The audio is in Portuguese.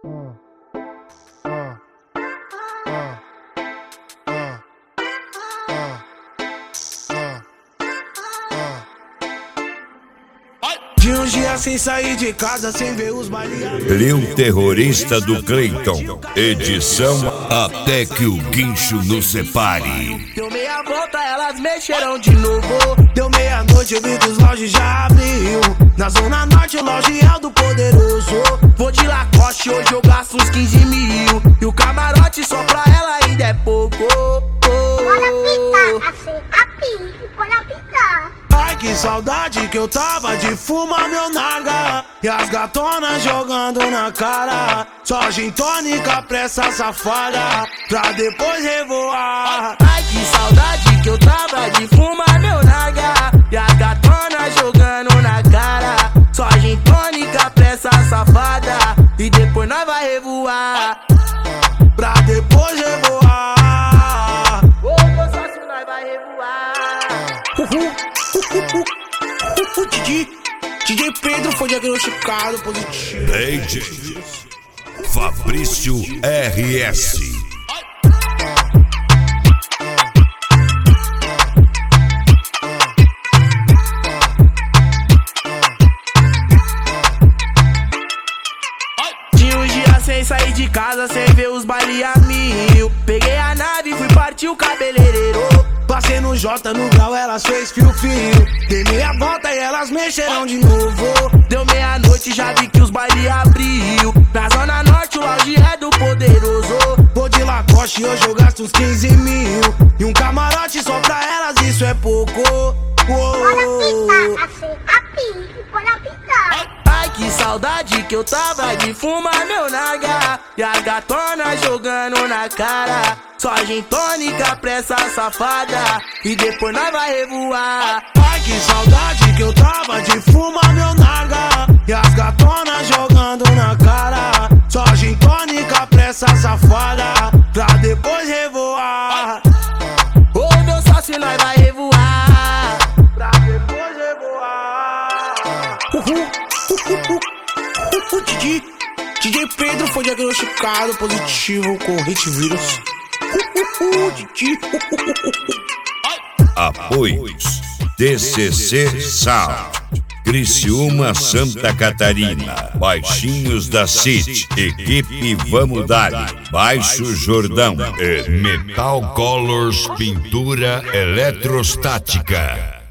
De uns dias sem sair de casa, sem ver os baleados. Trio Terrorista do Cleiton. Edição Até que o Guincho nos separe. Deu meia volta, elas mexeram de novo. Deu meia-noite, eu vi que os lojas já abriu. Na zona norte, o loja é do poderoso. Vou de Lacoste, hoje eu gasto uns 15 mil. E o camarote só pra ela ainda é pouco. Bora pitar, assim, a pique, bora pitar. Ai, que saudade que eu tava de fumar meu narga. E as gatonas jogando na cara. Só gin tônica pra essa safada, pra depois revoar. Ai, que saudade que eu tava de fumar meu narga. E as gatonas jogando na cara. Só gin tônica pra essa safada, e depois nós vai revoar, pra depois revoar. Ô, meu sócio, nós vai revoar. DJ Pedro foi diagnosticado positivo. DJ Fabrício RS. De uns dias sem sair de casa, sem ver os baile a mil. Peguei a nave e fui partir o cabeleireiro. Passei no J, no grau, elas fez fio-fio. Dei meia volta e elas mexeram de novo. Deu meia-noite, já vi que os baile abriu. Na zona norte, o lounge é do poderoso. Vou de Lacoste, hoje eu gasto uns 15 mil. E um camarote só pra elas, isso é pouco. Bora pitar, assim, a pique, bora pitar. Ai, que saudade que eu tava de fumar meu naga. E as gatonas jogando na cara. Só gin tônica pra essa safada, e depois nós vai revoar. Ai, que saudade que eu tava de fumar meu narga. E as gatonas jogando na cara. Só gin tônica pra essa safada, pra depois revoar. Ô, meu sócio, nós vai revoar, pra depois revoar. DJ Pedro foi diagnosticado positivo com HIT-Vírus. Apoios DCC Sound, Criciúma, Santa Catarina, Baixinhos da City, Equipe Vamos Dali, Baixo Jordão e Metal Colors Pintura Eletrostática.